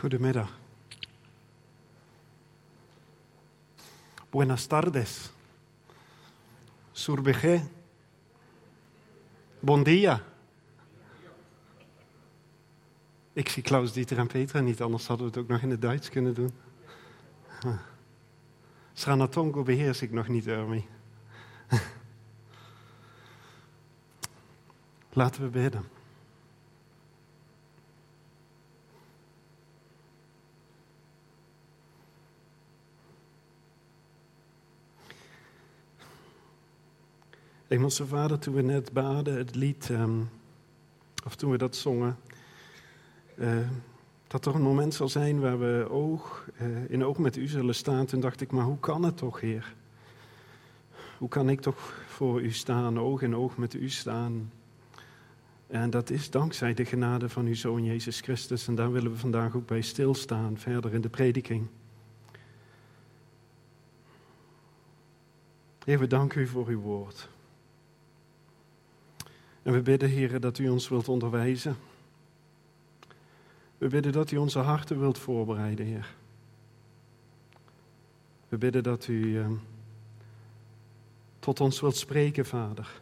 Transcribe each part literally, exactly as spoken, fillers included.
Goedemiddag. Buenas tardes. Surbeje. Bon dia. Ik zie Klaus, Dieter en Petra niet, anders hadden we het ook nog in het Duits kunnen doen. Sranatongo beheers ik nog niet, Ermi. Laten we bidden. Hemelse Vader, toen we net baden, het lied, um, of toen we dat zongen, uh, dat er een moment zal zijn waar we oog uh, in oog met u zullen staan. Toen dacht ik, maar hoe kan het toch, Heer? Hoe kan ik toch voor u staan, oog in oog met u staan? En dat is dankzij de genade van uw Zoon Jezus Christus. En daar willen we vandaag ook bij stilstaan, verder in de prediking. Heer, we danken u voor uw woord. En we bidden, Heer, dat u ons wilt onderwijzen. We bidden dat u onze harten wilt voorbereiden, Heer. We bidden dat u eh, tot ons wilt spreken, Vader.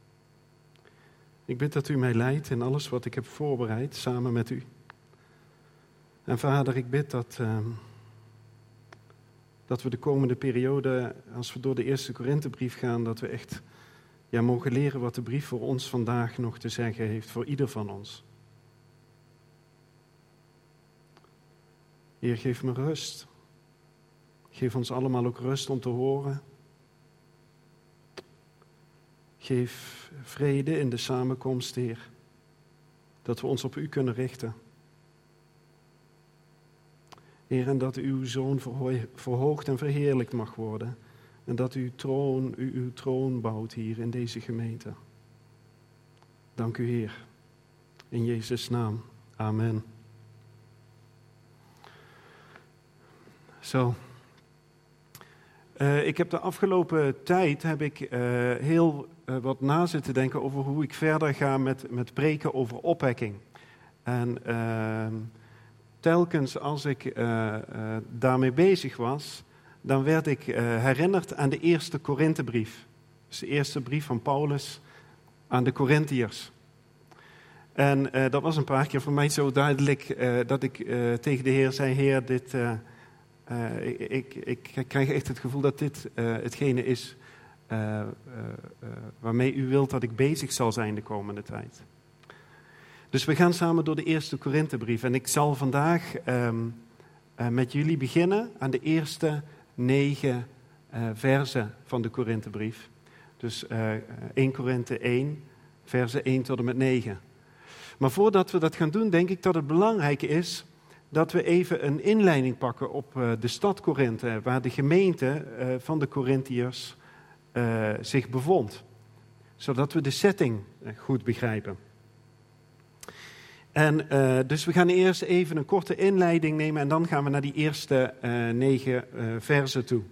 Ik bid dat u mij leidt in alles wat ik heb voorbereid, samen met u. En Vader, ik bid dat, uh, dat we de komende periode, als we door de eerste Korinthebrief gaan, dat we echt ja, mogen leren wat de brief voor ons vandaag nog te zeggen heeft, voor ieder van ons. Heer, geef me rust. Geef ons allemaal ook rust om te horen. Geef vrede in de samenkomst, Heer. Dat we ons op u kunnen richten. Heer, en dat uw Zoon verhoogd en verheerlijkt mag worden. En dat uw troon, u uw troon bouwt hier in deze gemeente. Dank u, Heer. In Jezus' naam. Amen. Zo. Uh, ik heb de afgelopen tijd heb ik, uh, heel uh, wat na zitten denken over hoe ik verder ga met, met preken over opwekking. En uh, telkens als ik uh, uh, daarmee bezig was, dan werd ik uh, herinnerd aan de eerste Korinthebrief. Dus de eerste brief van Paulus aan de Korintiërs. En uh, dat was een paar keer voor mij zo duidelijk uh, dat ik uh, tegen de Heer zei, Heer, dit... Uh, Uh, ik, ik, ik krijg echt het gevoel dat dit uh, hetgene is uh, uh, uh, waarmee u wilt dat ik bezig zal zijn de komende tijd. Dus we gaan samen door de eerste Korinthebrief. En ik zal vandaag um, uh, met jullie beginnen aan de eerste negen uh, versen van de Korinthebrief. Dus uh, eerste Korinthe één, versen één tot en met negen. Maar voordat we dat gaan doen, denk ik dat het belangrijk is dat we even een inleiding pakken op uh, de stad Korinthe, waar de gemeente uh, van de Korintiërs uh, zich bevond. Zodat we de setting uh, goed begrijpen. En uh, dus we gaan eerst even een korte inleiding nemen en dan gaan we naar die eerste uh, negen uh, versen toe.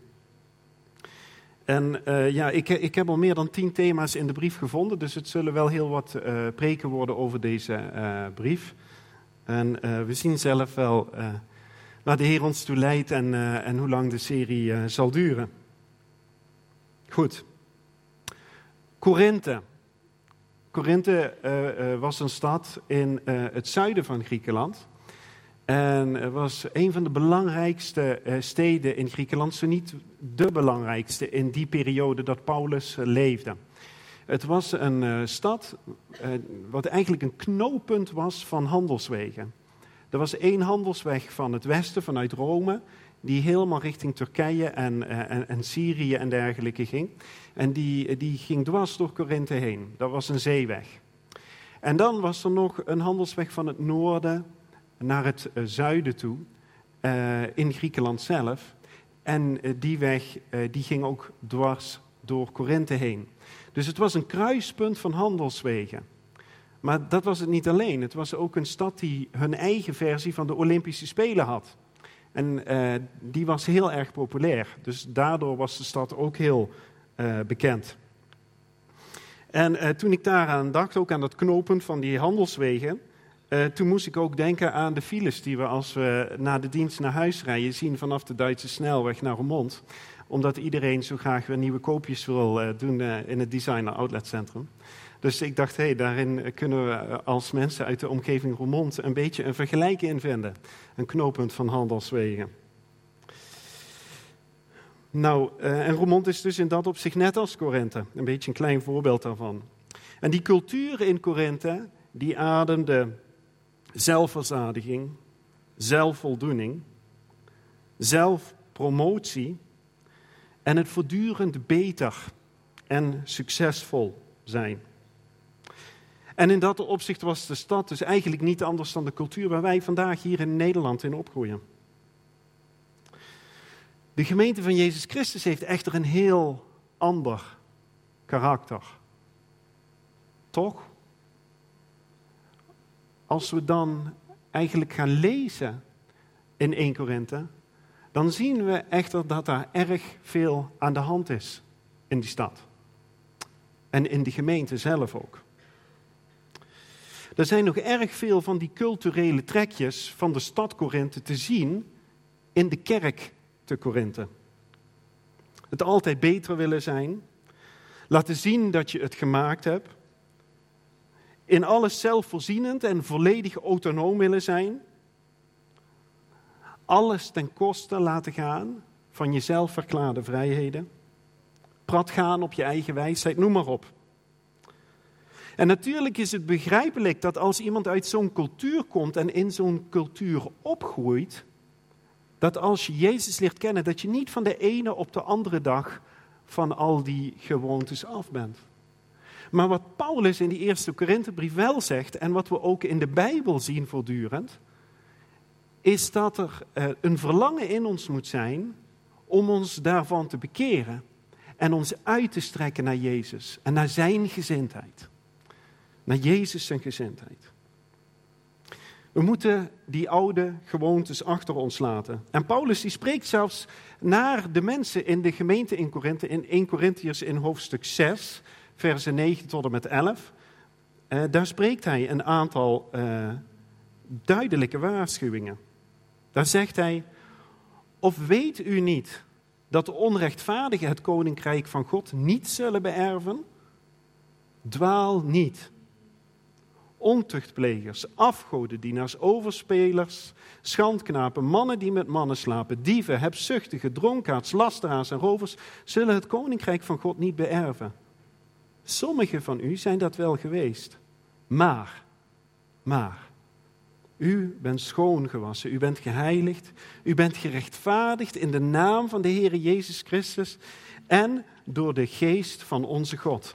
En uh, ja, ik, ik heb al meer dan tien thema's in de brief gevonden, dus het zullen wel heel wat uh, preken worden over deze uh, brief. En uh, we zien zelf wel uh, waar de Heer ons toe leidt en, uh, en hoe lang de serie uh, zal duren. Goed. Korinthe. Korinthe uh, uh, was een stad in uh, het zuiden van Griekenland. En het was een van de belangrijkste uh, steden in Griekenland, zo niet de belangrijkste in die periode dat Paulus uh, leefde. Het was een uh, stad uh, wat eigenlijk een knooppunt was van handelswegen. Er was één handelsweg van het westen, vanuit Rome, die helemaal richting Turkije en, uh, en, en Syrië en dergelijke ging. En die, die ging dwars door Korinthe heen. Dat was een zeeweg. En dan was er nog een handelsweg van het noorden naar het uh, zuiden toe, uh, in Griekenland zelf. En uh, die weg uh, die ging ook dwars door Korinthe heen. Dus het was een kruispunt van handelswegen. Maar dat was het niet alleen. Het was ook een stad die hun eigen versie van de Olympische Spelen had. En uh, die was heel erg populair. Dus daardoor was de stad ook heel uh, bekend. En uh, toen ik daaraan dacht, ook aan dat knooppunt van die handelswegen, Uh, toen moest ik ook denken aan de files die we als we na de dienst naar huis rijden zien vanaf de Duitse snelweg naar Roermond. Omdat iedereen zo graag weer nieuwe koopjes wil uh, doen uh, in het Designer Outlet Centrum. Dus ik dacht, hé, hey, daarin kunnen we als mensen uit de omgeving Roermond een beetje een vergelijking in vinden. Een knooppunt van handelswegen. Nou, uh, en Roermond is dus in dat opzicht net als Korinthe. Een beetje een klein voorbeeld daarvan. En die cultuur in Korinthe, die ademde zelfverzadiging, zelfvoldoening, zelfpromotie en het voortdurend beter en succesvol zijn. En in dat opzicht was de stad dus eigenlijk niet anders dan de cultuur waar wij vandaag hier in Nederland in opgroeien. De gemeente van Jezus Christus heeft echter een heel ander karakter. Toch? Als we dan eigenlijk gaan lezen in Eerste Korinthe, dan zien we echter dat daar erg veel aan de hand is in die stad. En in de gemeente zelf ook. Er zijn nog erg veel van die culturele trekjes van de stad Korinthe te zien in de kerk te Korinthe. Het altijd beter willen zijn, laten zien dat je het gemaakt hebt, in alles zelfvoorzienend en volledig autonoom willen zijn, alles ten koste laten gaan van je zelfverklaarde vrijheden, prat gaan op je eigen wijsheid, noem maar op. En natuurlijk is het begrijpelijk dat als iemand uit zo'n cultuur komt en in zo'n cultuur opgroeit, dat als je Jezus leert kennen, dat je niet van de ene op de andere dag van al die gewoontes af bent. Maar wat Paulus in die eerste Korinthebrief wel zegt, en wat we ook in de Bijbel zien voortdurend, is dat er een verlangen in ons moet zijn om ons daarvan te bekeren en ons uit te strekken naar Jezus en naar zijn gezindheid. Naar Jezus zijn gezindheid. We moeten die oude gewoontes achter ons laten. En Paulus die spreekt zelfs naar de mensen in de gemeente in Korinthe, in Eerste Korintiërs in hoofdstuk zes, versen negen tot en met elf. Uh, daar spreekt hij een aantal uh, duidelijke waarschuwingen. Daar zegt hij, of weet u niet dat de onrechtvaardigen het koninkrijk van God niet zullen beërven? Dwaal niet. Ontuchtplegers, afgodendienaars, overspelers, schandknapen, mannen die met mannen slapen, dieven, hebzuchtigen, dronkaards, lasteraars en rovers zullen het koninkrijk van God niet beërven. Sommigen van u zijn dat wel geweest, maar, maar, u bent schoongewassen, u bent geheiligd, u bent gerechtvaardigd in de naam van de Heer Jezus Christus en door de geest van onze God.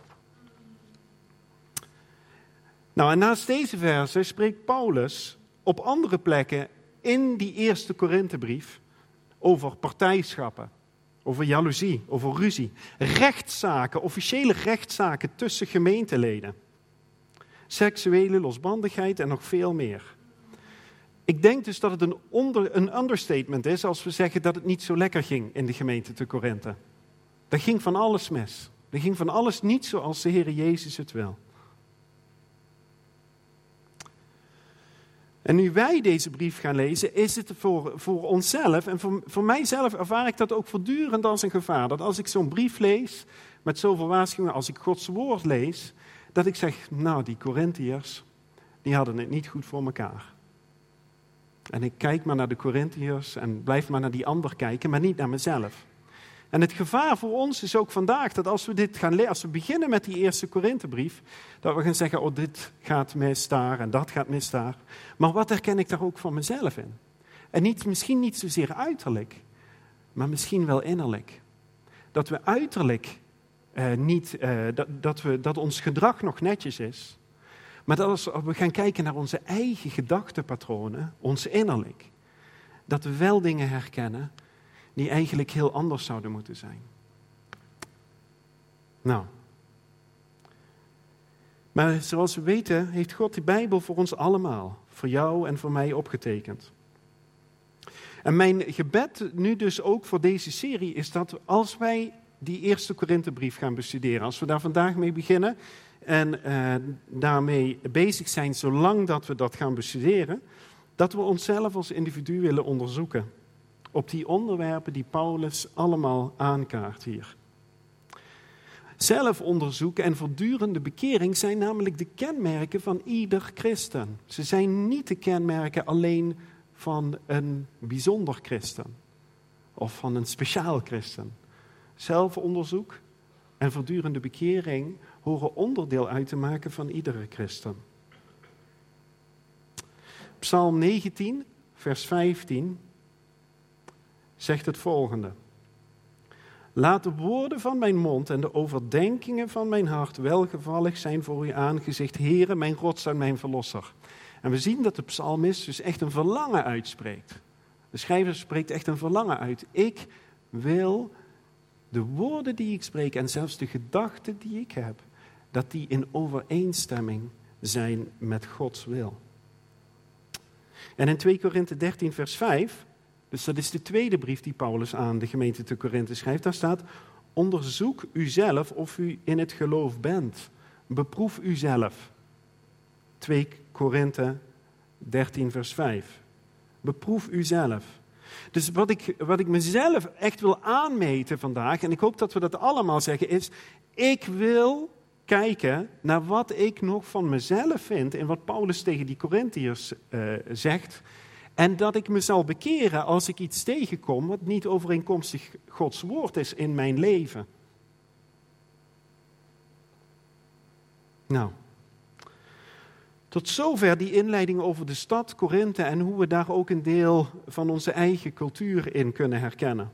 Nou, en naast deze versen spreekt Paulus op andere plekken in die eerste Korinthebrief over partijschappen, over jaloezie, over ruzie, rechtszaken, officiële rechtszaken tussen gemeenteleden, seksuele losbandigheid en nog veel meer. Ik denk dus dat het een, onder, een understatement is als we zeggen dat het niet zo lekker ging in de gemeente te Korinthe. Er ging van alles mis. Er ging van alles niet zoals de Heer Jezus het wil. En nu wij deze brief gaan lezen, is het voor, voor onszelf, en voor, voor mijzelf ervaar ik dat ook voortdurend als een gevaar. Dat als ik zo'n brief lees, met zoveel waarschuwingen, als ik Gods woord lees, dat ik zeg, nou die Korintiërs, die hadden het niet goed voor elkaar. En ik kijk maar naar de Korintiërs en blijf maar naar die ander kijken, maar niet naar mezelf. En het gevaar voor ons is ook vandaag dat als we dit gaan lezen, als we beginnen met die eerste Korinthebrief, dat we gaan zeggen, oh dit gaat mis daar en dat gaat mis daar. Maar wat herken ik daar ook van mezelf in? En niet, misschien niet zozeer uiterlijk, maar misschien wel innerlijk. Dat we uiterlijk eh, niet, eh, dat, dat, we, dat ons gedrag nog netjes is. Maar dat als we gaan kijken naar onze eigen gedachtenpatronen, ons innerlijk, dat we wel dingen herkennen die eigenlijk heel anders zouden moeten zijn. Nou. Maar zoals we weten, heeft God de Bijbel voor ons allemaal, voor jou en voor mij opgetekend. En mijn gebed nu dus ook voor deze serie is dat als wij die eerste Korinthebrief gaan bestuderen. Als we daar vandaag mee beginnen en uh, daarmee bezig zijn zolang dat we dat gaan bestuderen, dat we onszelf als individu willen onderzoeken op die onderwerpen die Paulus allemaal aankaart hier. Zelfonderzoek en voortdurende bekering zijn namelijk de kenmerken van ieder christen. Ze zijn niet de kenmerken alleen van een bijzonder christen of van een speciaal christen. Zelfonderzoek en voortdurende bekering horen onderdeel uit te maken van iedere christen. Psalm negentien, vers vijftien zegt het volgende. Laat de woorden van mijn mond en de overdenkingen van mijn hart welgevallig zijn voor uw aangezicht, Heere, mijn rots en mijn verlosser. En we zien dat de psalmist dus echt een verlangen uitspreekt. De schrijver spreekt echt een verlangen uit. Ik wil de woorden die ik spreek en zelfs de gedachten die ik heb, dat die in overeenstemming zijn met Gods wil. En in twee Korinthe dertien vers vijf, dus dat is de tweede brief die Paulus aan de gemeente te Korinthe schrijft, daar staat, onderzoek uzelf of u in het geloof bent. Beproef uzelf. twee Korinthe dertien vers vijf. Beproef uzelf. Dus wat ik, wat ik mezelf echt wil aanmeten vandaag, en ik hoop dat we dat allemaal zeggen, is, ik wil kijken naar wat ik nog van mezelf vind en wat Paulus tegen die Korintiërs uh, zegt. En dat ik me zal bekeren als ik iets tegenkom wat niet overeenkomstig Gods woord is in mijn leven. Nou, tot zover die inleiding over de stad Korinthe en hoe we daar ook een deel van onze eigen cultuur in kunnen herkennen.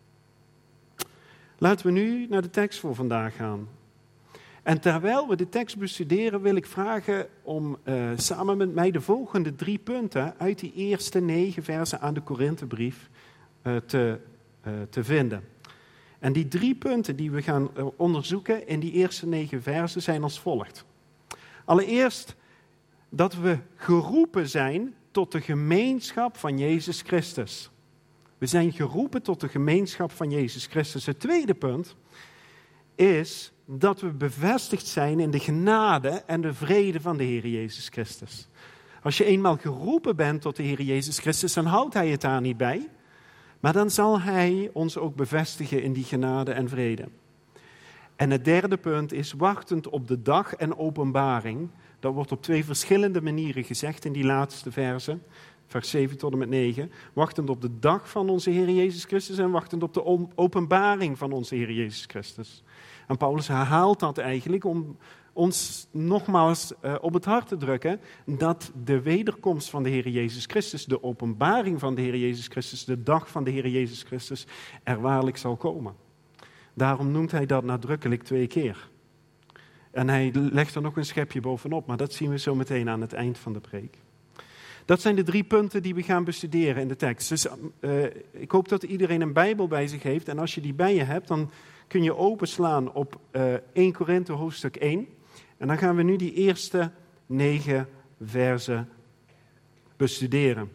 Laten we nu naar de tekst voor vandaag gaan. En terwijl we de tekst bestuderen wil ik vragen om uh, samen met mij de volgende drie punten uit die eerste negen versen aan de Korinthebrief uh, te, uh, te vinden. En die drie punten die we gaan uh, onderzoeken in die eerste negen versen zijn als volgt. Allereerst dat we geroepen zijn tot de gemeenschap van Jezus Christus. We zijn geroepen tot de gemeenschap van Jezus Christus. Het tweede punt is dat we bevestigd zijn in de genade en de vrede van de Heer Jezus Christus. Als je eenmaal geroepen bent tot de Heer Jezus Christus, dan houdt Hij het daar niet bij. Maar dan zal Hij ons ook bevestigen in die genade en vrede. En het derde punt is wachtend op de dag en openbaring. Dat wordt op twee verschillende manieren gezegd in die laatste versen. Vers zeven tot en met negen. Wachtend op de dag van onze Heer Jezus Christus en wachtend op de openbaring van onze Heer Jezus Christus. En Paulus herhaalt dat eigenlijk om ons nogmaals uh, op het hart te drukken dat de wederkomst van de Heer Jezus Christus, de openbaring van de Heer Jezus Christus, de dag van de Heer Jezus Christus er waarlijk zal komen. Daarom noemt hij dat nadrukkelijk twee keer. En hij legt er nog een schepje bovenop, maar dat zien we zo meteen aan het eind van de preek. Dat zijn de drie punten die we gaan bestuderen in de tekst. Dus uh, ik hoop dat iedereen een Bijbel bij zich heeft. En als je die bij je hebt, dan kun je openslaan op uh, eerste Korinthe hoofdstuk één. En dan gaan we nu die eerste negen versen bestuderen.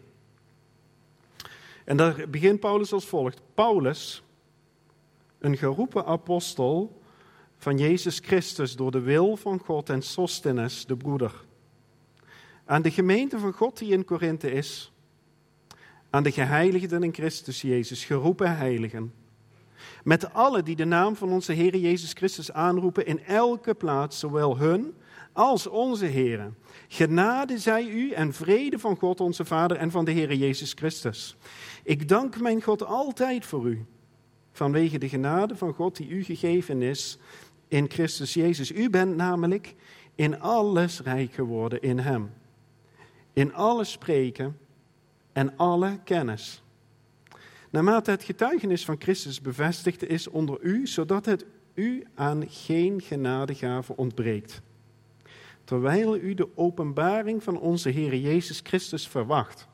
En daar begint Paulus als volgt. Paulus, een geroepen apostel van Jezus Christus door de wil van God en Sosthenes, de broeder. Aan de gemeente van God die in Korinthe is, aan de geheiligden in Christus Jezus, geroepen heiligen. Met allen die de naam van onze Heer Jezus Christus aanroepen in elke plaats, zowel hun als onze Heer. Genade zij u en vrede van God onze Vader en van de Heer Jezus Christus. Ik dank mijn God altijd voor u, vanwege de genade van God die u gegeven is in Christus Jezus. U bent namelijk in alles rijk geworden in hem. In alles spreken en alle kennis. Naarmate het getuigenis van Christus bevestigd is onder u, zodat het u aan geen genadegave ontbreekt. Terwijl u de openbaring van onze Heer Jezus Christus verwacht.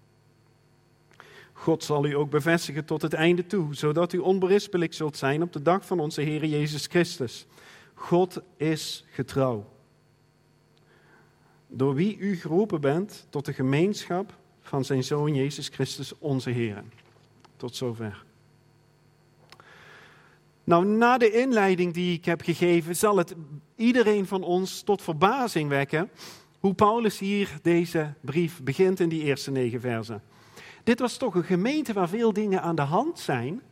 God zal u ook bevestigen tot het einde toe, zodat u onberispelijk zult zijn op de dag van onze Heer Jezus Christus. God is getrouw. Door wie u geroepen bent tot de gemeenschap van zijn Zoon Jezus Christus, onze Heer. Tot zover. Nou, na de inleiding die ik heb gegeven, zal het iedereen van ons tot verbazing wekken hoe Paulus hier deze brief begint in die eerste negen versen. Dit was toch een gemeente waar veel dingen aan de hand zijn.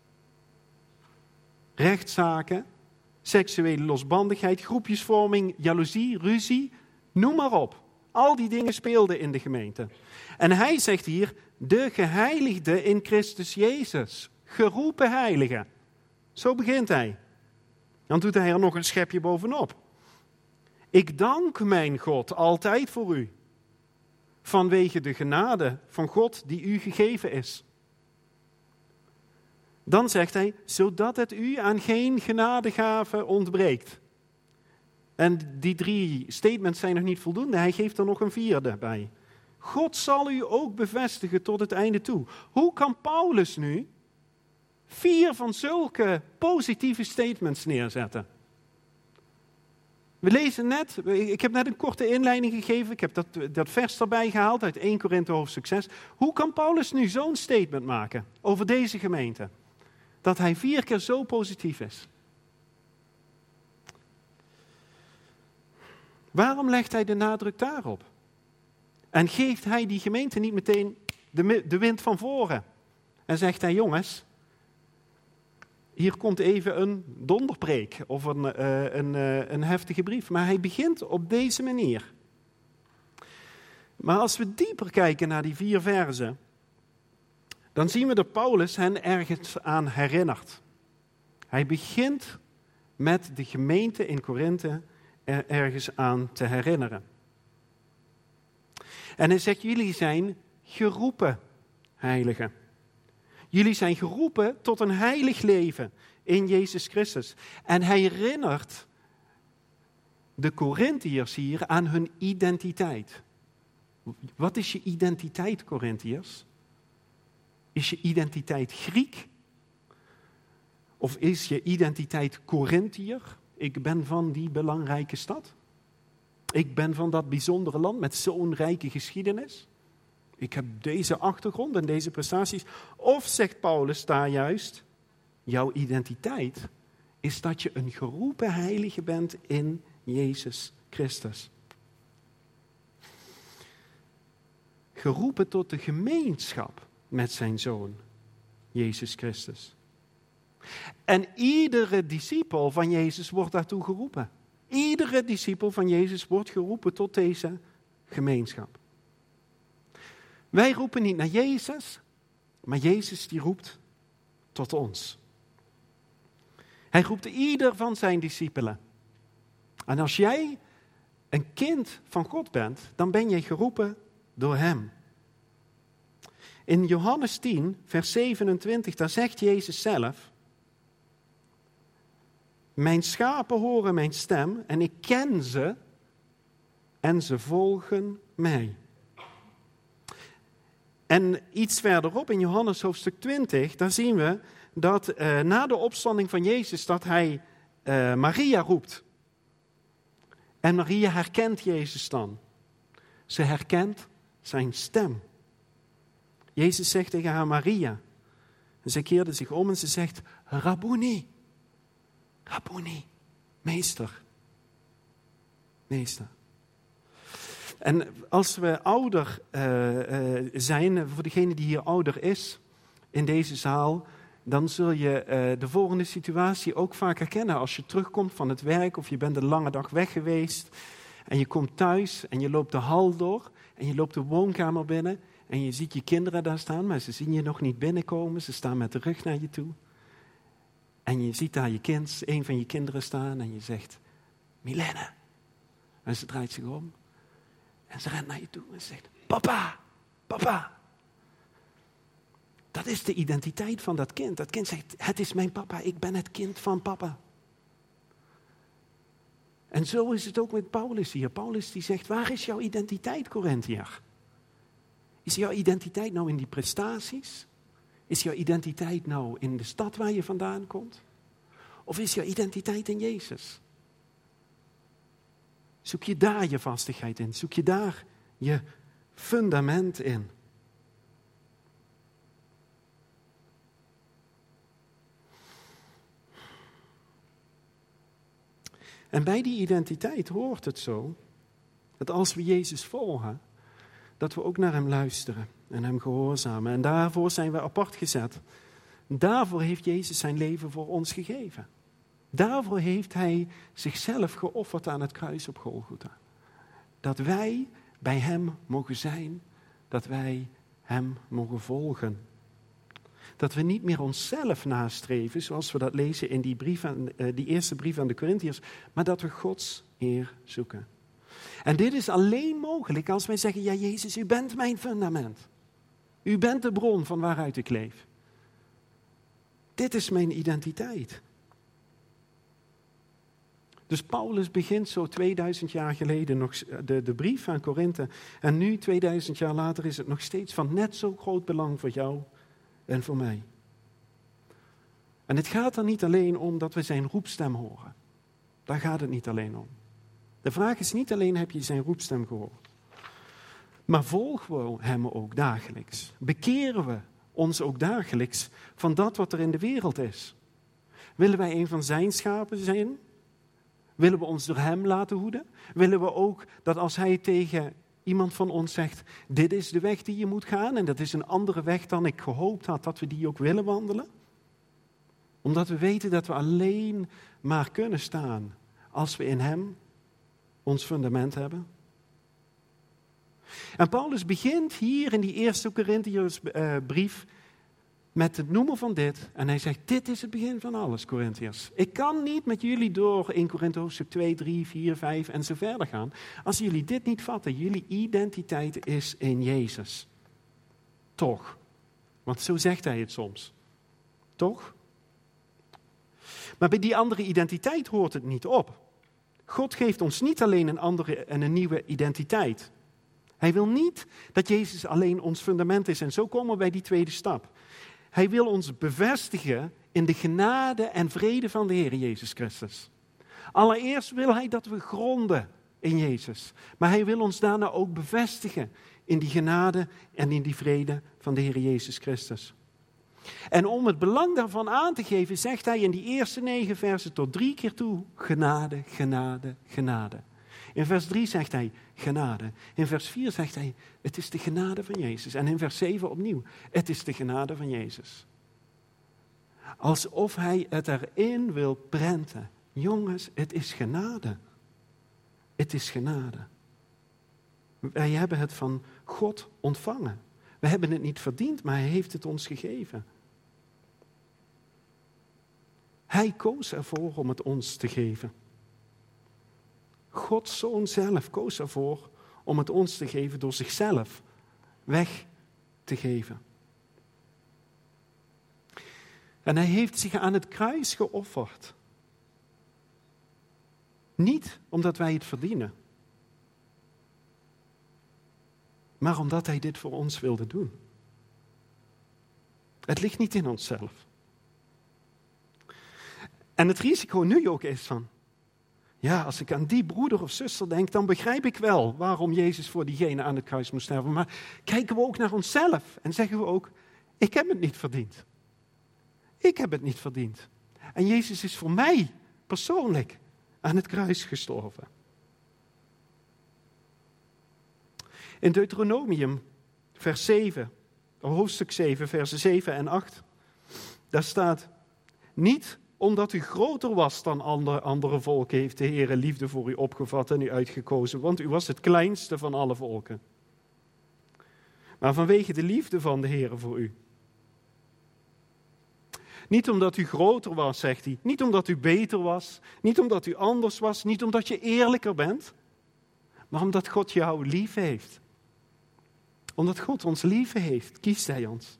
Rechtszaken, seksuele losbandigheid, groepjesvorming, jaloezie, ruzie, noem maar op. Al die dingen speelden in de gemeente. En hij zegt hier, de geheiligde in Christus Jezus, geroepen heiligen. Zo begint hij. Dan doet hij er nog een schepje bovenop. Ik dank mijn God altijd voor u, vanwege de genade van God die u gegeven is. Dan zegt hij, zodat het u aan geen genadegave ontbreekt. En die drie statements zijn nog niet voldoende, hij geeft er nog een vierde bij. God zal u ook bevestigen tot het einde toe. Hoe kan Paulus nu vier van zulke positieve statements neerzetten? We lezen net, ik heb net een korte inleiding gegeven, ik heb dat, dat vers erbij gehaald uit eerste Korinthe hoofdstuk zes. Hoe kan Paulus nu zo'n statement maken over deze gemeente? Dat hij vier keer zo positief is. Waarom legt hij de nadruk daarop? En geeft hij die gemeente niet meteen de, de wind van voren? En zegt hij, jongens, hier komt even een donderpreek of een, uh, een, uh, een heftige brief. Maar hij begint op deze manier. Maar als we dieper kijken naar die vier verzen, dan zien we dat Paulus hen ergens aan herinnert. Hij begint met de gemeente in Korinthe er ergens aan te herinneren. En hij zegt, jullie zijn geroepen heiligen. Jullie zijn geroepen tot een heilig leven in Jezus Christus. En hij herinnert de Korinthiërs hier aan hun identiteit. Wat is je identiteit, Korinthiërs? Is je identiteit Griek? Of is je identiteit Korinthiër? Ik ben van die belangrijke stad. Ik ben van dat bijzondere land met zo'n rijke geschiedenis. Ik heb deze achtergrond en deze prestaties. Of zegt Paulus daar juist, jouw identiteit is dat je een geroepen heilige bent in Jezus Christus. Geroepen tot de gemeenschap met zijn Zoon, Jezus Christus. En iedere discipel van Jezus wordt daartoe geroepen. Iedere discipel van Jezus wordt geroepen tot deze gemeenschap. Wij roepen niet naar Jezus, maar Jezus die roept tot ons. Hij roept ieder van zijn discipelen. En als jij een kind van God bent, dan ben je geroepen door hem. In Johannes tien, vers zevenentwintig, daar zegt Jezus zelf: mijn schapen horen mijn stem en ik ken ze en ze volgen mij. En iets verderop in Johannes hoofdstuk twintig, daar zien we dat uh, na de opstanding van Jezus, dat hij uh, Maria roept. En Maria herkent Jezus dan. Ze herkent zijn stem. Jezus zegt tegen haar Maria. En zij keerde zich om en ze zegt, Rabboni. Rabboni, meester. Meester. En als we ouder uh, uh, zijn, voor degene die hier ouder is, in deze zaal, dan zul je uh, de volgende situatie ook vaak herkennen. Als je terugkomt van het werk of je bent een lange dag weg geweest en je komt thuis en je loopt de hal door en je loopt de woonkamer binnen en je ziet je kinderen daar staan, maar ze zien je nog niet binnenkomen, ze staan met de rug naar je toe. En je ziet daar je kind, een van je kinderen staan en je zegt, Milene. En ze draait zich om. En ze rent naar je toe en ze zegt, papa, papa. Dat is de identiteit van dat kind. Dat kind zegt, het is mijn papa, ik ben het kind van papa. En zo is het ook met Paulus hier. Paulus die zegt, waar is jouw identiteit, Korinthiër? Is jouw identiteit nou in die prestaties? Is jouw identiteit nou in de stad waar je vandaan komt? Of is jouw identiteit in Jezus? Zoek je daar je vastigheid in? Zoek je daar je fundament in? En bij die identiteit hoort het zo, dat als we Jezus volgen, dat we ook naar hem luisteren en hem gehoorzamen. En daarvoor zijn we apart gezet. Daarvoor heeft Jezus zijn leven voor ons gegeven. Daarvoor heeft hij zichzelf geofferd aan het kruis op Golgotha. Dat wij bij hem mogen zijn, dat wij hem mogen volgen. Dat we niet meer onszelf nastreven, zoals we dat lezen in die, brief aan, die eerste brief aan de Korintiërs, maar dat we Gods eer zoeken. En dit is alleen mogelijk als wij zeggen, ja Jezus, u bent mijn fundament. U bent de bron van waaruit ik leef. Dit is mijn identiteit. Dus Paulus begint zo tweeduizend jaar geleden nog de, de brief aan Korinthe. En nu, tweeduizend jaar later, is het nog steeds van net zo groot belang voor jou en voor mij. En het gaat er niet alleen om dat we zijn roepstem horen. Daar gaat het niet alleen om. De vraag is niet alleen, heb je zijn roepstem gehoord? Maar volgen we hem ook dagelijks? Bekeren we ons ook dagelijks van dat wat er in de wereld is? Willen wij een van zijn schapen zijn? Willen we ons door hem laten hoeden? Willen we ook dat als hij tegen iemand van ons zegt, dit is de weg die je moet gaan en dat is een andere weg dan ik gehoopt had, dat we die ook willen wandelen? Omdat we weten dat we alleen maar kunnen staan als we in hem ons fundament hebben. En Paulus begint hier in die eerste Korintiërsbrief met het noemen van dit. En hij zegt, dit is het begin van alles, Korintiërs. Ik kan niet met jullie door in Korinthe hoofdstuk twee, drie, vier, vijf en zo verder gaan. Als jullie dit niet vatten, jullie identiteit is in Jezus. Toch. Want zo zegt hij het soms. Toch? Maar bij die andere identiteit hoort het niet op. God geeft ons niet alleen een andere en een nieuwe identiteit. Hij wil niet dat Jezus alleen ons fundament is. En zo komen we bij die tweede stap. Hij wil ons bevestigen in de genade en vrede van de Heer Jezus Christus. Allereerst wil hij dat we gronden in Jezus. Maar hij wil ons daarna ook bevestigen in die genade en in die vrede van de Heer Jezus Christus. En om het belang daarvan aan te geven, zegt hij in die eerste negen versen tot drie keer toe, genade, genade, genade. In vers drie zegt hij, genade. In vers vier zegt hij, het is de genade van Jezus. En in vers zeven opnieuw, het is de genade van Jezus. Alsof hij het erin wil prenten. Jongens, het is genade. Het is genade. Wij hebben het van God ontvangen. We hebben het niet verdiend, maar hij heeft het ons gegeven. Hij koos ervoor om het ons te geven. Gods Zoon zelf koos ervoor om het ons te geven door zichzelf weg te geven. En hij heeft zich aan het kruis geofferd. Niet omdat wij het verdienen, maar omdat hij dit voor ons wilde doen. Het ligt niet in onszelf. En het risico nu ook is van, ja, als ik aan die broeder of zuster denk, dan begrijp ik wel waarom Jezus voor diegene aan het kruis moest sterven. Maar kijken we ook naar onszelf en zeggen we ook, ik heb het niet verdiend. Ik heb het niet verdiend. En Jezus is voor mij persoonlijk aan het kruis gestorven. In Deuteronomium, vers zeven, hoofdstuk zeven, versen zeven en acht, daar staat, niet omdat u groter was dan andere, andere volken, heeft de Heer liefde voor u opgevat en u uitgekozen, want u was het kleinste van alle volken. Maar vanwege de liefde van de Heer voor u. Niet omdat u groter was, zegt hij, niet omdat u beter was, niet omdat u anders was, niet omdat je eerlijker bent, maar omdat God jou lief heeft. Omdat God ons lief heeft, kiest hij ons.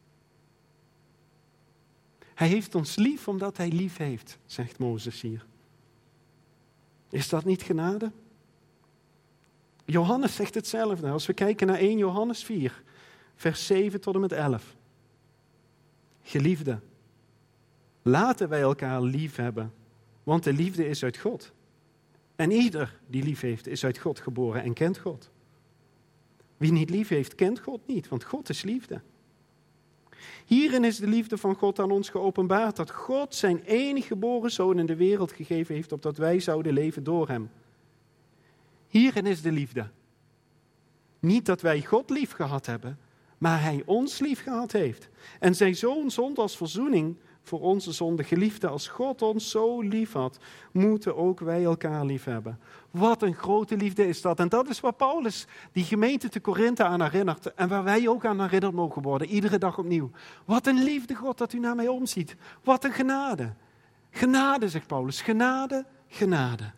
Hij heeft ons lief omdat hij lief heeft, zegt Mozes hier. Is dat niet genade? Johannes zegt hetzelfde. Als we kijken naar eerste Johannes vier, vers zeven tot en met elf. Geliefden, laten wij elkaar lief hebben, want de liefde is uit God. En ieder die lief heeft, is uit God geboren en kent God. Wie niet lief heeft, kent God niet, want God is liefde. Hierin is de liefde van God aan ons geopenbaard, dat God zijn enige geboren Zoon in de wereld gegeven heeft, opdat wij zouden leven door hem. Hierin is de liefde. Niet dat wij God lief gehad hebben, maar hij ons lief gehad heeft. En zijn Zoon zond als verzoening voor onze zonde. Geliefde, als God ons zo lief had, moeten ook wij elkaar lief hebben. Wat een grote liefde is dat. En dat is waar Paulus die gemeente te Korinthe aan herinnert. En waar wij ook aan herinnerd mogen worden, iedere dag opnieuw. Wat een liefde, God, dat u naar mij omziet. Wat een genade. Genade, zegt Paulus. Genade, genade.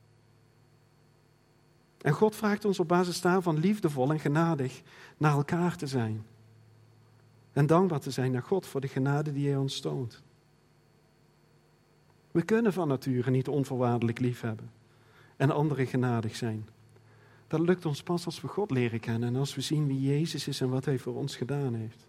En God vraagt ons op basis daarvan liefdevol en genadig naar elkaar te zijn. En dankbaar te zijn naar God voor de genade die hij ons toont. We kunnen van nature niet onvoorwaardelijk lief hebben en anderen genadig zijn. Dat lukt ons pas als we God leren kennen en als we zien wie Jezus is en wat hij voor ons gedaan heeft.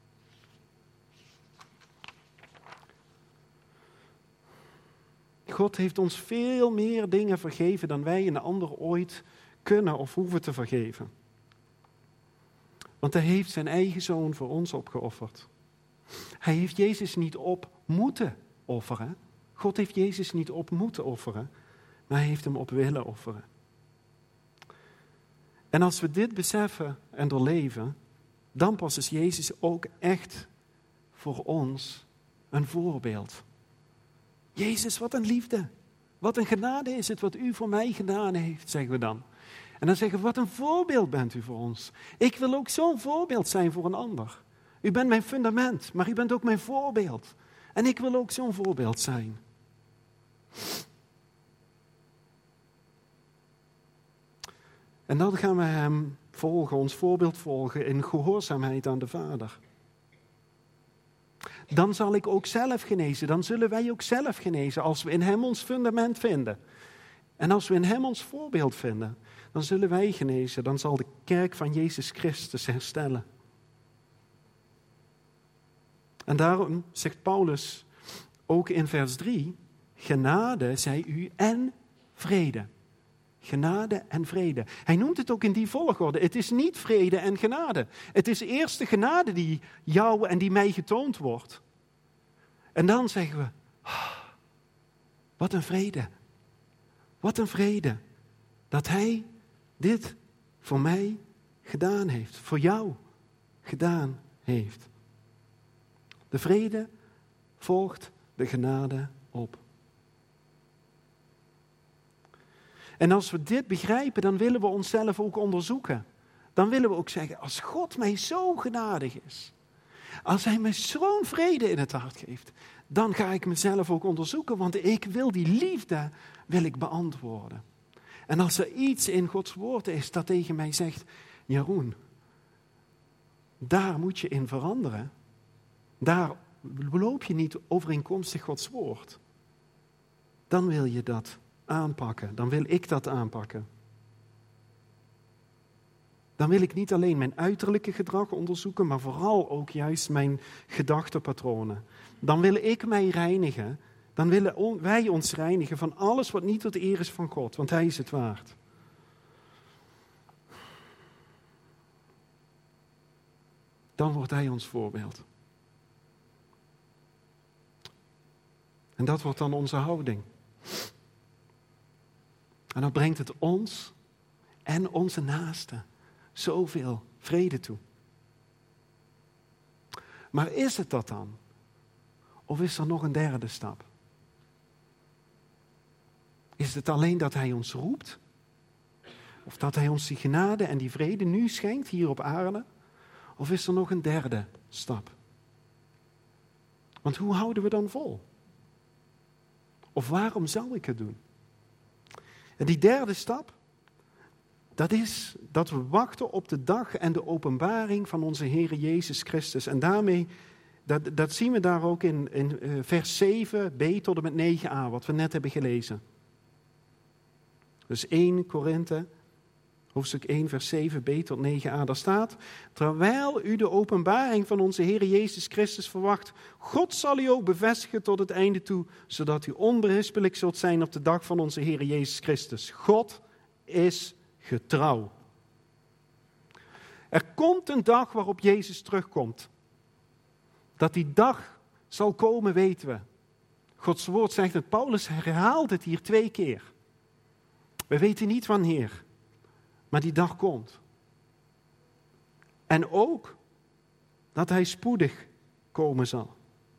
God heeft ons veel meer dingen vergeven dan wij een ander ooit kunnen of hoeven te vergeven. Want hij heeft zijn eigen Zoon voor ons opgeofferd. Hij heeft Jezus niet op moeten offeren. God heeft Jezus niet op moeten offeren, maar hij heeft hem op willen offeren. En als we dit beseffen en doorleven, dan pas is Jezus ook echt voor ons een voorbeeld. Jezus, wat een liefde. Wat een genade is het wat u voor mij gedaan heeft, zeggen we dan. En dan zeggen we, wat een voorbeeld bent u voor ons. Ik wil ook zo'n voorbeeld zijn voor een ander. U bent mijn fundament, maar u bent ook mijn voorbeeld. En ik wil ook zo'n voorbeeld zijn. En dan gaan we hem volgen, ons voorbeeld volgen in gehoorzaamheid aan de Vader. Dan zal ik ook zelf genezen. Dan zullen wij ook zelf genezen als we in hem ons fundament vinden. En als we in hem ons voorbeeld vinden, dan zullen wij genezen. Dan zal de kerk van Jezus Christus herstellen. En daarom zegt Paulus ook in vers drie, genade zij u en vrede. Genade en vrede. Hij noemt het ook in die volgorde. Het is niet vrede en genade. Het is eerst de genade die jou en die mij getoond wordt. En dan zeggen we, oh, wat een vrede. Wat een vrede. Dat hij dit voor mij gedaan heeft. Voor jou gedaan heeft. De vrede volgt de genade op. En als we dit begrijpen, dan willen we onszelf ook onderzoeken. Dan willen we ook zeggen, als God mij zo genadig is, als hij mij zo'n vrede in het hart geeft, dan ga ik mezelf ook onderzoeken, want ik wil die liefde, wil ik beantwoorden. En als er iets in Gods woord is dat tegen mij zegt, Jeroen, daar moet je in veranderen. Daar loop je niet overeenkomstig Gods woord. Dan wil je dat aanpakken. Dan wil ik dat aanpakken. Dan wil ik niet alleen mijn uiterlijke gedrag onderzoeken, maar vooral ook juist mijn gedachtepatronen. Dan wil ik mij reinigen. Dan willen wij ons reinigen van alles wat niet tot de eer is van God, want hij is het waard. Dan wordt hij ons voorbeeld. En dat wordt dan onze houding. En dan brengt het ons en onze naasten zoveel vrede toe. Maar is het dat dan? Of is er nog een derde stap? Is het alleen dat hij ons roept? Of dat hij ons die genade en die vrede nu schenkt hier op aarde? Of is er nog een derde stap? Want hoe houden we dan vol? Of waarom zou ik het doen? En die derde stap, dat is dat we wachten op de dag en de openbaring van onze Heer Jezus Christus. En daarmee, dat, dat zien we daar ook in, in uh, vers zeven b tot en met negen a, wat we net hebben gelezen. Dus eerste Korinthe, hoofdstuk één, vers zeven b tot negen a, daar staat, terwijl u de openbaring van onze Heer Jezus Christus verwacht, God zal u ook bevestigen tot het einde toe, zodat u onberispelijk zult zijn op de dag van onze Heer Jezus Christus. God is getrouw. Er komt een dag waarop Jezus terugkomt. Dat die dag zal komen, weten we. Gods woord zegt het, Paulus herhaalt het hier twee keer. We weten niet wanneer, maar die dag komt. En ook dat hij spoedig komen zal.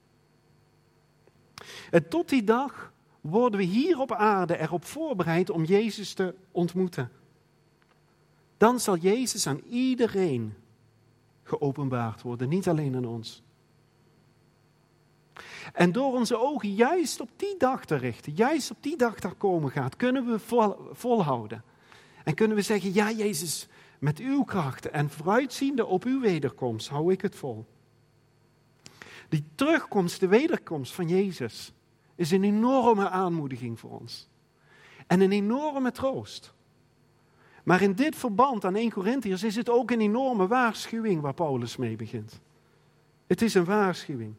En tot die dag worden we hier op aarde erop voorbereid om Jezus te ontmoeten. Dan zal Jezus aan iedereen geopenbaard worden, niet alleen aan ons. En door onze ogen juist op die dag te richten, juist op die dag daar komen gaat, kunnen we vol, volhouden. En kunnen we zeggen, ja Jezus, met uw kracht en vooruitziende op uw wederkomst hou ik het vol. Die terugkomst, de wederkomst van Jezus, is een enorme aanmoediging voor ons. En een enorme troost. Maar in dit verband aan Eerste Korintiërs is het ook een enorme waarschuwing waar Paulus mee begint. Het is een waarschuwing.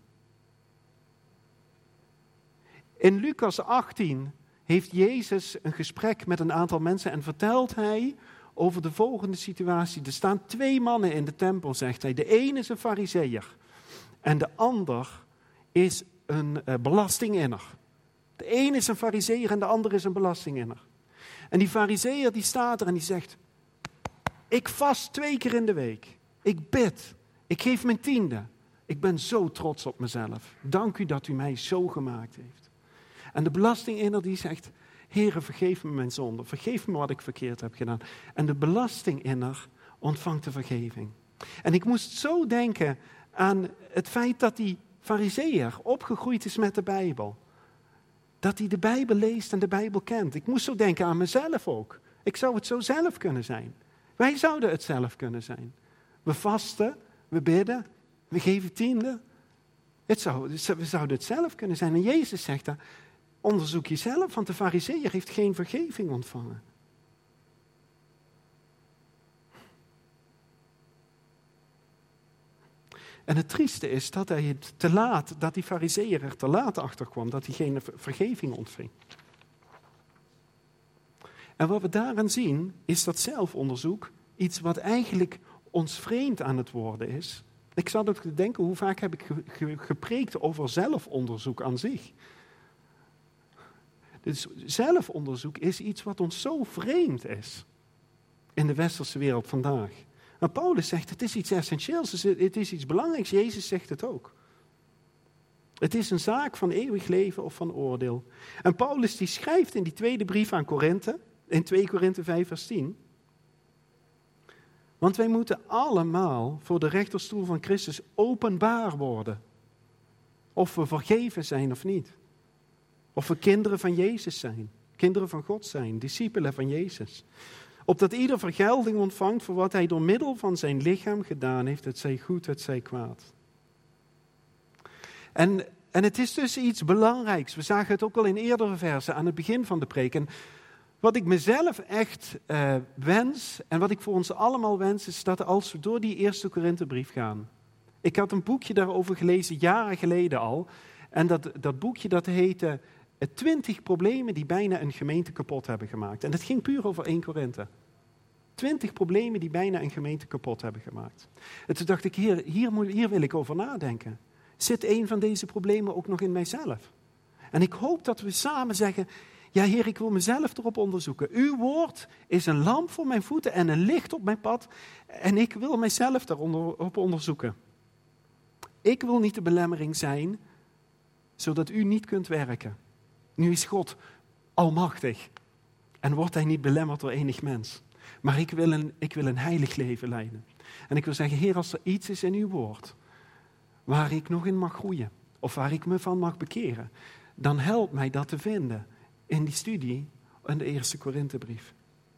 In Lucas achttien heeft Jezus een gesprek met een aantal mensen en vertelt hij over de volgende situatie. Er staan twee mannen in de tempel, zegt hij. De een is een farizeeër en de ander is een uh, belastinginner. De een is een farizeeër en de ander is een belastinginner. En die farizeeër die staat er en die zegt, ik vast twee keer in de week. Ik bid. Ik geef mijn tiende. Ik ben zo trots op mezelf. Dank u dat u mij zo gemaakt heeft. En de belastinginner die zegt, Heere, vergeef me mijn zonde. Vergeef me wat ik verkeerd heb gedaan. En de belastinginner ontvangt de vergeving. En ik moest zo denken aan het feit dat die farizeeër opgegroeid is met de Bijbel. Dat hij de Bijbel leest en de Bijbel kent. Ik moest zo denken aan mezelf ook. Ik zou het zo zelf kunnen zijn. Wij zouden het zelf kunnen zijn. We vasten, we bidden, we geven tiende. Het zou, we zouden het zelf kunnen zijn. En Jezus zegt daar, onderzoek jezelf, want de farizeeër heeft geen vergeving ontvangen. En het trieste is dat hij het te laat, dat die farizeeër er te laat achter kwam, dat hij geen vergeving ontving. En wat we daaraan zien, is dat zelfonderzoek iets wat eigenlijk ons vreemd aan het worden is. Ik zat ook te denken, hoe vaak heb ik ge- ge- gepreekt over zelfonderzoek aan zich. Dus zelfonderzoek is iets wat ons zo vreemd is in de westerse wereld vandaag. Maar Paulus zegt, het is iets essentieels, het is iets belangrijks. Jezus zegt het ook. Het is een zaak van eeuwig leven of van oordeel. En Paulus die schrijft in die tweede brief aan Korinthe, in twee Korinthe vijf vers tien. Want wij moeten allemaal voor de rechterstoel van Christus openbaar worden. Of we vergeven zijn of niet. Of we kinderen van Jezus zijn. Kinderen van God zijn, discipelen van Jezus. Opdat ieder vergelding ontvangt voor wat hij door middel van zijn lichaam gedaan heeft. Het zij goed, het zij kwaad. En, en het is dus iets belangrijks. We zagen het ook al in eerdere versen aan het begin van de preek. En wat ik mezelf echt uh, wens en wat ik voor ons allemaal wens, is dat als we door die eerste Korinthebrief gaan. Ik had een boekje daarover gelezen, jaren geleden al. En dat, dat boekje dat heette twintig problemen die bijna een gemeente kapot hebben gemaakt. En dat ging puur over één Korinthe. Twintig problemen die bijna een gemeente kapot hebben gemaakt. En toen dacht ik, hier, hier, moet, hier wil ik over nadenken. Zit een van deze problemen ook nog in mijzelf? En ik hoop dat we samen zeggen, ja Heer, ik wil mezelf erop onderzoeken. Uw woord is een lamp voor mijn voeten en een licht op mijn pad. En ik wil mijzelf daarop onderzoeken. Ik wil niet de belemmering zijn, zodat u niet kunt werken. Nu is God almachtig en wordt hij niet belemmerd door enig mens. Maar ik wil, een, ik wil een heilig leven leiden. En ik wil zeggen, Heer, als er iets is in uw woord waar ik nog in mag groeien of waar ik me van mag bekeren, dan help mij dat te vinden in die studie in de eerste Korinthebrief.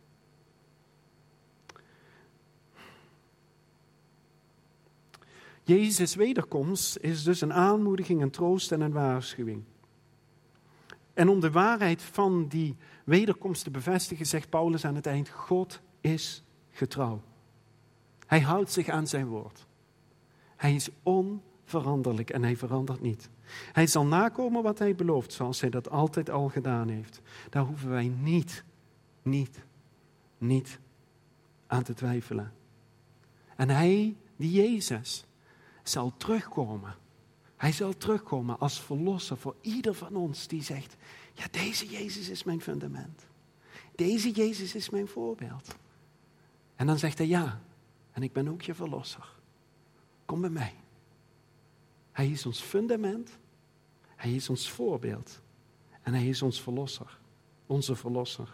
Jezus' wederkomst is dus een aanmoediging, een troost en een waarschuwing. En om de waarheid van die wederkomst te bevestigen, zegt Paulus aan het eind, God is getrouw. Hij houdt zich aan zijn woord. Hij is onveranderlijk en hij verandert niet. Hij zal nakomen wat hij belooft, zoals hij dat altijd al gedaan heeft. Daar hoeven wij niet, niet, niet aan te twijfelen. En hij, die Jezus, zal terugkomen Hij zal terugkomen als verlosser voor ieder van ons die zegt, ja, deze Jezus is mijn fundament. Deze Jezus is mijn voorbeeld. En dan zegt hij, ja, en ik ben ook je verlosser. Kom bij mij. Hij is ons fundament. Hij is ons voorbeeld. En hij is ons verlosser. Onze verlosser.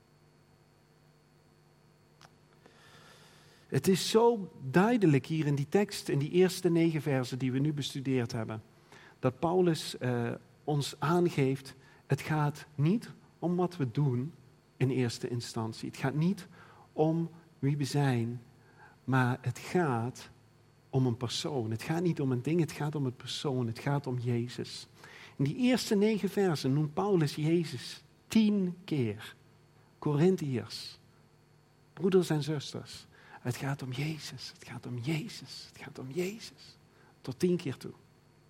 Het is zo duidelijk hier in die tekst, in die eerste negen versen die we nu bestudeerd hebben, dat Paulus uh, ons aangeeft, het gaat niet om wat we doen in eerste instantie. Het gaat niet om wie we zijn, maar het gaat om een persoon. Het gaat niet om een ding, het gaat om een persoon. Het gaat om Jezus. In die eerste negen versen noemt Paulus Jezus tien keer. Korintiërs, broeders en zusters. Het gaat om Jezus, het gaat om Jezus, het gaat om Jezus. Tot tien keer toe.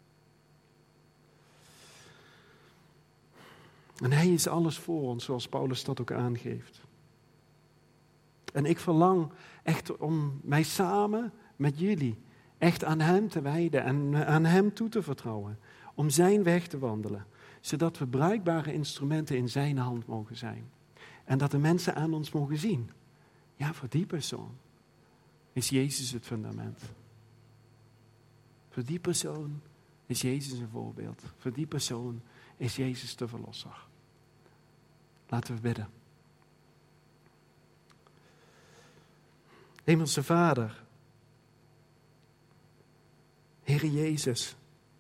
En hij is alles voor ons, zoals Paulus dat ook aangeeft. En ik verlang echt om mij samen met jullie echt aan hem te wijden en aan hem toe te vertrouwen. Om zijn weg te wandelen. Zodat we bruikbare instrumenten in zijn hand mogen zijn. En dat de mensen aan ons mogen zien. Ja, voor die persoon is Jezus het fundament. Voor die persoon is Jezus een voorbeeld. Voor die persoon is Jezus de verlosser. Laten we bidden. Hemelse Vader, Heere Jezus,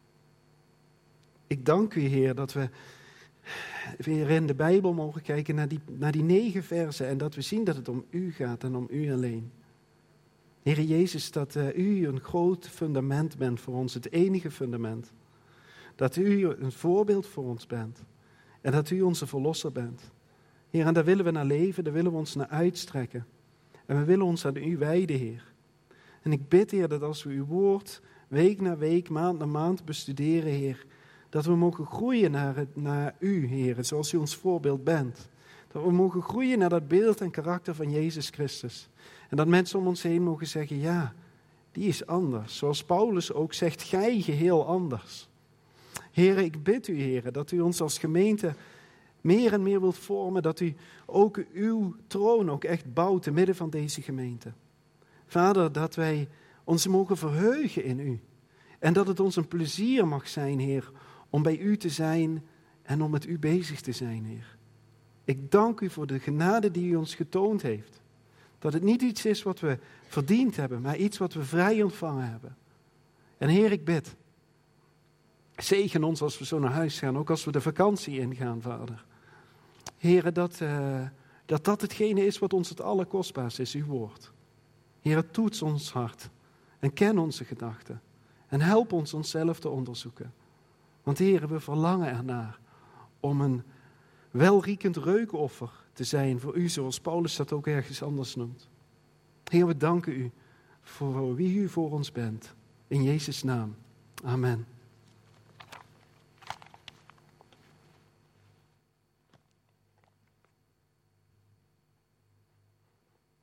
ik dank u, Heer, dat we weer in de Bijbel mogen kijken naar die, naar die negen versen en dat we zien dat het om u gaat en om u alleen. Heere Jezus, dat uh, u een groot fundament bent voor ons, het enige fundament. Dat u een voorbeeld voor ons bent en dat u onze verlosser bent. Heer, en daar willen we naar leven, daar willen we ons naar uitstrekken. En we willen ons aan u wijden, Heer. En ik bid, Heer, dat als we uw woord week na week, maand na maand bestuderen, Heer, dat we mogen groeien naar, het, naar u, Heer, zoals u ons voorbeeld bent. Dat we mogen groeien naar dat beeld en karakter van Jezus Christus. En dat mensen om ons heen mogen zeggen, ja, die is anders. Zoals Paulus ook zegt, gij geheel anders. Heer, ik bid u, Heer, dat u ons als gemeente meer en meer wilt vormen, dat u ook uw troon ook echt bouwt te midden van deze gemeente. Vader, dat wij ons mogen verheugen in u. En dat het ons een plezier mag zijn, Heer, om bij u te zijn en om met u bezig te zijn, Heer. Ik dank u voor de genade die u ons getoond heeft. Dat het niet iets is wat we verdiend hebben, maar iets wat we vrij ontvangen hebben. En Heer, ik bid, zegen ons als we zo naar huis gaan, ook als we de vakantie ingaan, Vader. Heer, dat, uh, dat dat hetgene is wat ons het allerkostbaarste is, uw woord. Heer, toets ons hart en ken onze gedachten. En help ons onszelf te onderzoeken. Want Heer, we verlangen ernaar om een welriekend reukoffer te zijn voor u, zoals Paulus dat ook ergens anders noemt. Heer, we danken u voor wie u voor ons bent. In Jezus' naam. Amen.